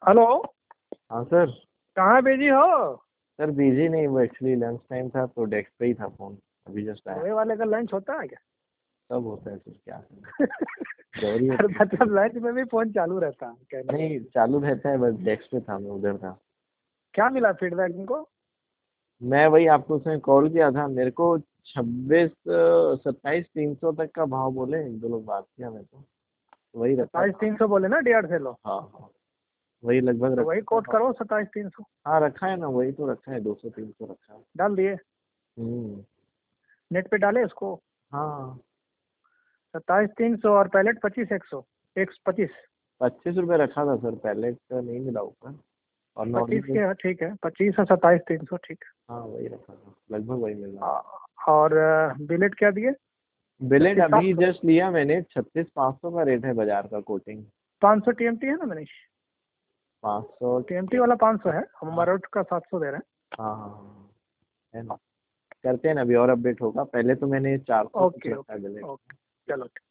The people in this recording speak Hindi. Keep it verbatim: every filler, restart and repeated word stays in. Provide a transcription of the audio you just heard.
हेलो। हाँ सर। कहाँ बिजी हो? सर बिजी नहीं, वो एक्चुअली लंच टाइम था तो डेस्क पे ही था फोन, अभी जस्ट आया। सोए वाले का लंच होता है क्या? सब होता है सर, क्या जरूरी अरे है। मतलब लंच में भी फोन चालू रहता है कहने का। नहीं चालू रहता है, बस डेस्क पे था, मैं उधर था। क्या मिला फीडबैक तुमको? मैं वही आपको उसने कॉल किया था, मेरे को छब्बीस सत्ताईस तीन सौ तक का भाव बोले, एक दो लोग बात किया, मैं तो वही रखा सत्ताईस था। तीन सौ बोले ना डी आर से लो। हाँ हाँ, वही लगभग तो वही रखा कोट था। करो, सत्ताईस तीन सौ। हाँ रखा है ना, वही तो रखा है, दो सौ तीन सौ रखा है। डाल दिए? हम्म। नेट पे डाले इसको? हाँ। सत्ताईस तीन सौ, और पैलेट पच्चीस एक सौ, एक पच्चीस। पच्चीस रुपये रखा था सर, पहले का नहीं मिला ऊपर। और पच्चीस नॉर्मल। के है, ठीक है, पच्चीस और सत्ताईस तीन सौ, ठीक है। हाँ वही रखा था, लगभग वही मिल रहा है। आ- और बिलेट क्या दिए? बिलेट छत्तीस सात अभी सौ जस्ट लिया मैंने, छत्तीस पाँच सौ का रेट है बाजार का कोटिंग। पाँच सौ टी एम टी है ना मनीष? पाँच सौ। टी एम टी वाला पाँच सौ है, हम हाँ मरोट का सात सौ दे रहे हैं। हाँ हाँ हाँ, है ना। करते हैं ना, अभी और अपडेट होगा, पहले तो मैंने चार सौ कुछ ओके रखा है ओके बिलेट। ओके, चलो।